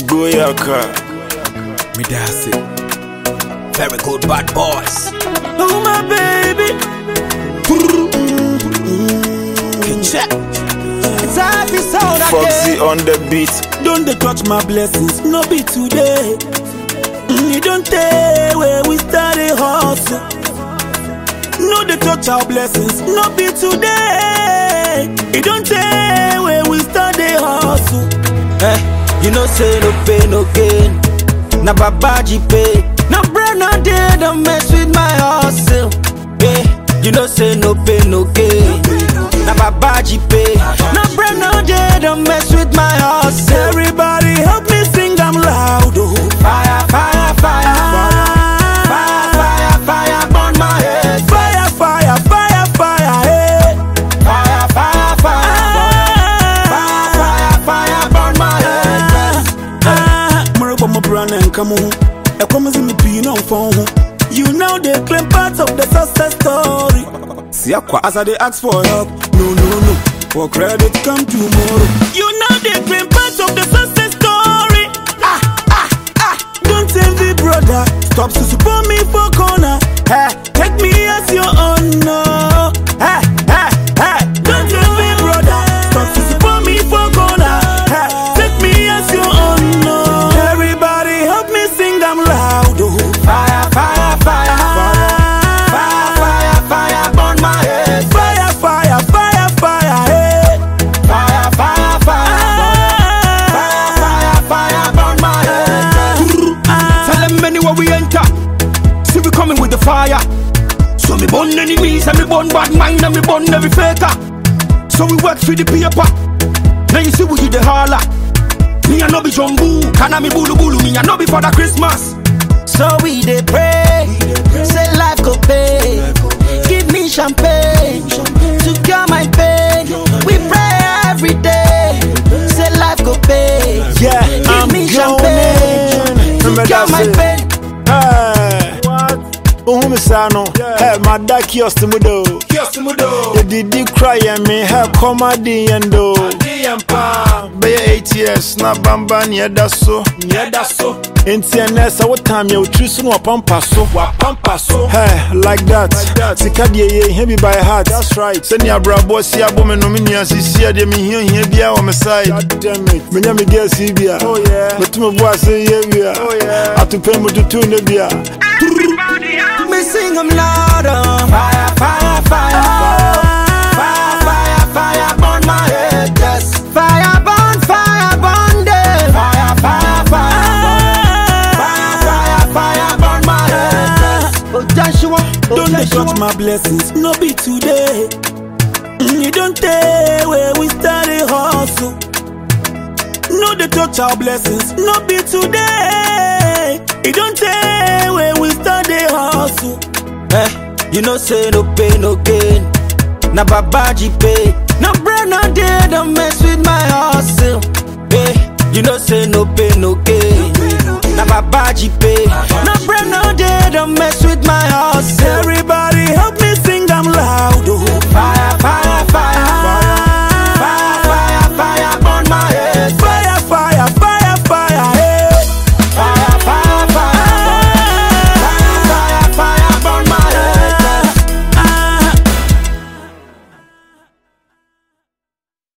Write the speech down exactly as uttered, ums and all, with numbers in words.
Goyaka. Me that's it. Very good bad boys. Oh my baby. Check. It's happy sound again. Foxy on the beat. Don't they touch my blessings, no be today. Mm, you don't tell where we started hustle. No they touch our blessings, no be today. You don't tell where we started hustle. Eh, you know say no pain, no gain. Na babaji pay. No bread, no day, don't mess with my hustle. Eh, you know say no pain, no gain. Na babaji pay. No bread, no day, don't mess with my hustle. Everybody help me sing, I'm loud. Oh. Fire, fire, fire, fire, fire, fire, fire, burn my head. Fire, fire, fire, fire, hey. Fire, fire, fire, fire, fire, fire, burn my head. Ah, Marabu my brand and come on. I promise me be no phone. You know they claim parts of the success story. See as I they ask for help. No, no, no. For credit come tomorrow. You know they claim parts of the success story. Ah, ah, ah. Don't envy, brother. Stop to support me for corner. Hey, take me as your honor. Hey, hey, hey. Don't envy, brother. Stop to support me for corner. Hey, take me as your honor. Everybody help me sing, I'm loud. Oh. Fire, fire, fire, fire, fire, fire, burn my head. Fire, fire, fire, fire, hey. Fire, fire, fire, fire, fire, fire, burn my head. Tell them anywhere we enter, see we coming with the fire. So me burn enemies and me burn bad mind and me burn every faker. So we work for the paper. Now you see we do the holler. Me a no be jumbo, can I me bulu bulu? Me a no be for the Christmas. So we dey pray, say life go pay. Give me champagne to cure my pain. We pray every day, say life go pay. Yeah, give I'm me champagne to cure my pain. Hey, oh me sano, hey my da kiosk to mudo. Kiosk to mudo. You did you cry and me help comedy and do. Be eight years na bamba near that so, near that so. In T N S, what time you choose no pampa so, wa pampa so. Hey, like that, like that. Sikadi ye heavy by heart. That's right. Send your brabo see a woman nominian see see them here here be on my side. God damn it, me nyame get see bia. Oh yeah. But me boy say yeah bia. Oh yeah. I to pay me to two ne bia. Me sing 'em louder. Fire, fire, fire, fire, fire, fire, burn my head. Yes. Fire, burn, fire, burn them. Fire, fire, fire, fire, fire, fire, burn my head. Yes. Oh Joshua, oh Don't they Joshua. touch my blessings, no be today. Mm, you don't tell where we started hustle. No they touch our blessings, no be today. You don't tell where we started hustle. Eh, you know say no pain, no gain. Na babaji pay. No bread, no day, don't mess with my hustle. Eh, you know say no pain, no gain. Na babaji pay. No bread, no day, don't mess with my